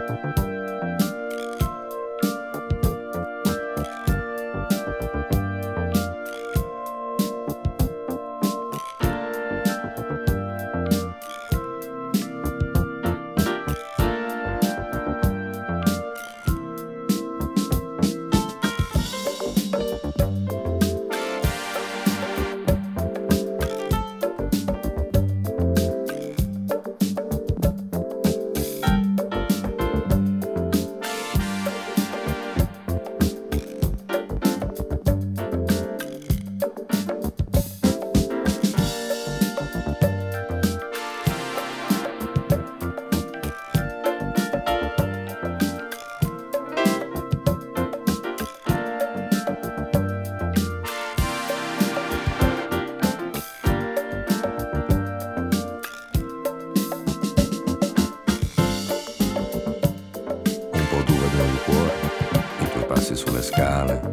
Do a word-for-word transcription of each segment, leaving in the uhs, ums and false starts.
Sulle scale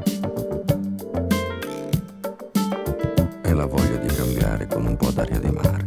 e la voglia di cambiare con un po' d'aria di mare.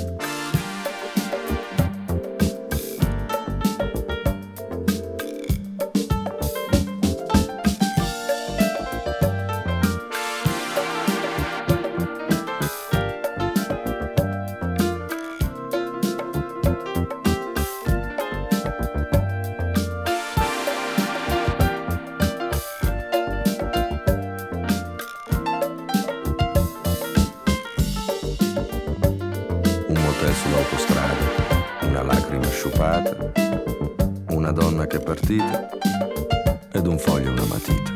Sull'autostrada, una lacrima asciugata, una donna che è partita ed un foglio e una matita.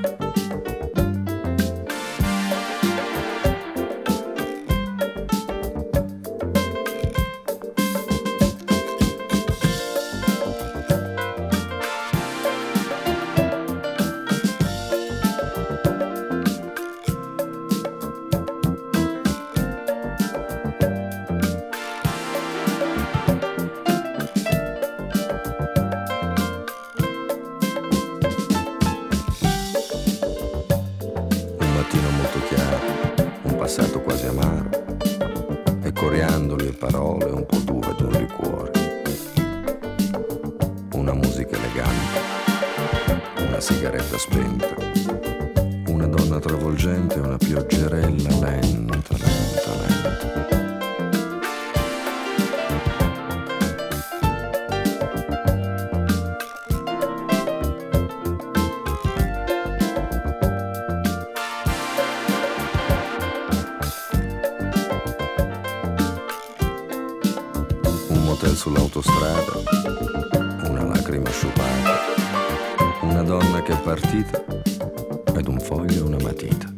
Passato quasi amaro e coriandoli e parole un po' d'uva ed un liquore, una musica elegante, una sigaretta spenta, una donna travolgente e una pioggerella lenta, lenta, lenta. Sull'autostrada, una lacrima asciugata, una donna che è partita ed un foglio e una matita.